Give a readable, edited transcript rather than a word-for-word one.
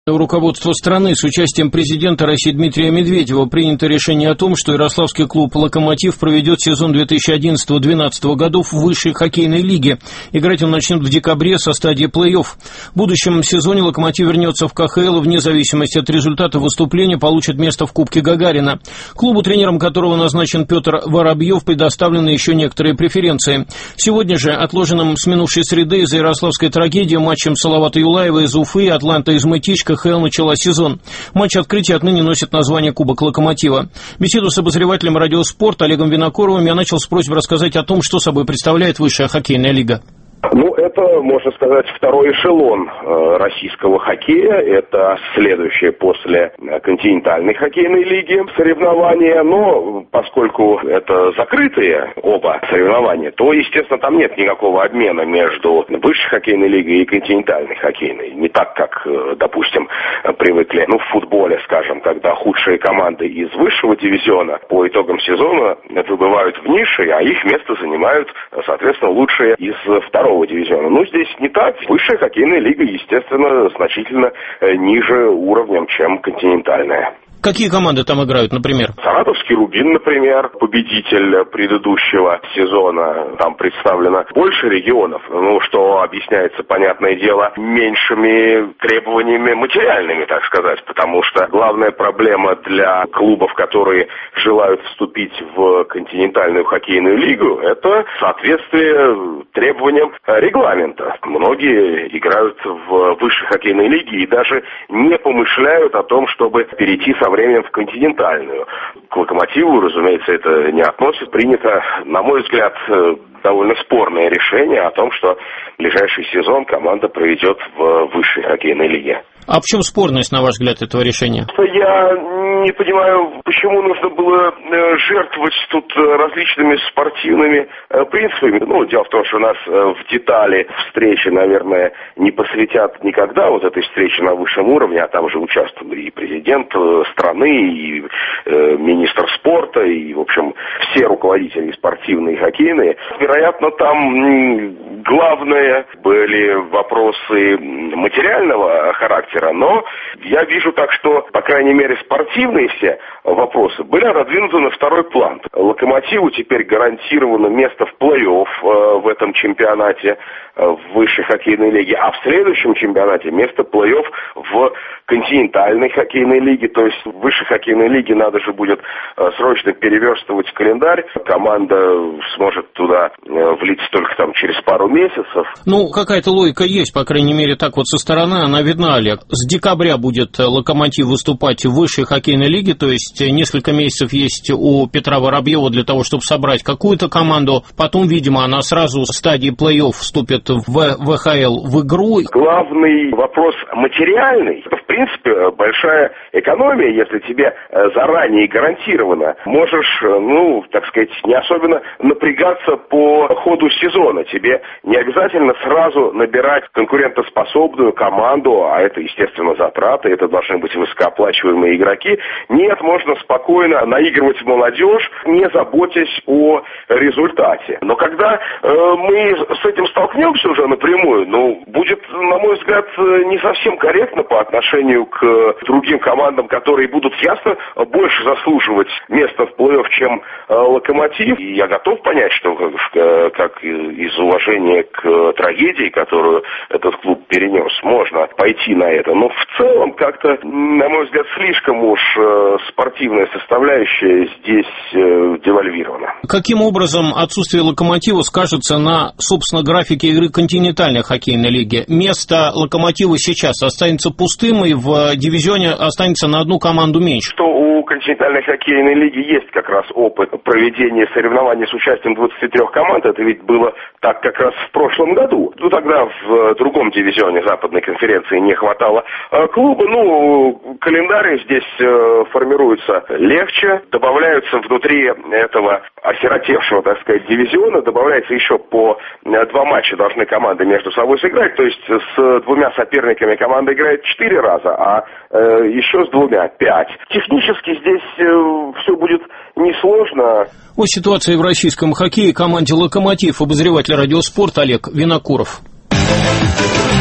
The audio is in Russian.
Руководство страны с участием президента России Дмитрия Медведева принято решение о том, что ярославский клуб «Локомотив» проведет сезон 2011-2012 годов в высшей хоккейной лиге. Играть он начнет в декабре со стадии плей-офф. В будущем сезоне «Локомотив» вернется в КХЛ и вне зависимости от результата выступления получит место в Кубке Гагарина. Клубу, тренером которого назначен Петр Воробьев, предоставлены еще некоторые преференции. Сегодня же, отложенным с минувшей среды из-за ярославской трагедии матчем Салавата Юлаева из Уфы и Атланта из Мытищ, КХЛ начала сезон. Матч открытия отныне носит название «Кубок Локомотива». Беседу с обозревателем «Радио Спорт» Олегом Винокуровым я начал с просьбы рассказать о том, что собой представляет высшая хоккейная лига. Это, можно сказать, второй эшелон российского хоккея. Это следующее после континентальной хоккейной лиги соревнования. Но поскольку это закрытые оба соревнования, то, естественно, там нет никакого обмена между высшей хоккейной лигой и континентальной хоккейной. Не так, как, допустим, привыкли в футболе, скажем, когда худшие команды из высшего дивизиона по итогам сезона выбывают в ниши, а их место занимают, соответственно, лучшие из второго дивизиона. Здесь не так. Высшая хоккейная лига, естественно, значительно ниже уровнем, чем континентальная. Какие команды там играют, например? Саратовский «Рубин», например, победитель предыдущего сезона. Там представлено больше регионов, что объясняется, понятное дело, меньшими требованиями материальными, так сказать, потому что главная проблема для клубов, которые желают вступить в континентальную хоккейную лигу, это соответствие требованиям регламента. Многие играют в высшей хоккейной лиге и даже не помышляют о том, чтобы перейти со временем в континентальную. К «Локомотиву», разумеется, это не относится. Принято, на мой взгляд, довольно спорное решение о том, что ближайший сезон команда проведет в высшей хоккейной лиге. А в чем спорность, на ваш взгляд, этого решения? Я не понимаю, почему нужно было жертвовать тут различными спортивными принципами. Дело в том, что нас в детали встречи, наверное, не посвятят никогда, этой встречи на высшем уровне, а там же участвовали и президент страны, и министр спорта, и, в общем, все руководители спортивные и хоккейные. Вероятно, там главное были вопросы материального характера, но я вижу так, что, по крайней мере, спортивные все вопросы были отодвинуты на второй план. «Локомотиву» теперь гарантировано место в плей-офф в этом чемпионате в высшей хоккейной лиге, а в следующем чемпионате место плей-офф в континентальной хоккейной лиге. То есть в высшей хоккейной лиге надо же будет срочно переверстывать календарь. Команда сможет туда влиться только через пару месяцев. Какая-то логика есть, по крайней мере, так со стороны она видна, Олег. С декабря будет «Локомотив» выступать в высшей хоккейной лиге, то есть несколько месяцев есть у Петра Воробьева для того, чтобы собрать какую-то команду. Потом, видимо, она сразу в стадии плей-офф вступит в ВХЛ в игру. Главный вопрос материальный. Это, в принципе, большая экономия, если тебе заранее гарантировано. Можешь, не особенно напрягаться по ходу сезона. Тебе не обязательно сразу набирать конкурентоспособную команду, а это, естественно, затраты, это должны быть высокооплачиваемые игроки. Нет, можно спокойно наигрывать в молодежь, не заботясь о результате. Но когда мы с этим столкнемся уже напрямую, будет, на мой взгляд, не совсем корректно по отношению к другим командам, которые будут ясно больше заслуживать места в плей-офф, чем «Локомотив». И я готов понять, что как из уважения к трагедии, которую этот клуб перенес, можно пойти на это. Но в целом как-то, на мой взгляд, слишком уж спортивная составляющая здесь девальвирована. Каким образом отсутствие «Локомотива» скажется на, собственно, графике игры континентальной хоккейной лиги? Место «Локомотива» сейчас останется пустым, и в дивизионе останется на одну команду меньше. Что у континентальной хоккейной лиги есть как раз опыт проведения соревнований с участием 23 команд. Это ведь было так как раз в прошлом году. Тогда в другом дивизионе Западной конференции не хватало клуба. Календарь здесь формируется легче. Добавляются внутри этого осиротевшего, так сказать, дивизиона, добавляется еще по 2 матча должны команды между собой сыграть. То есть с 2 соперниками команда играет 4 раза, а еще с 2 – 5. Технически здесь все будет несложно. О ситуации в российском хоккее команде «Локомотив» обозреватель «Радио Спорт» Олег Винокуров.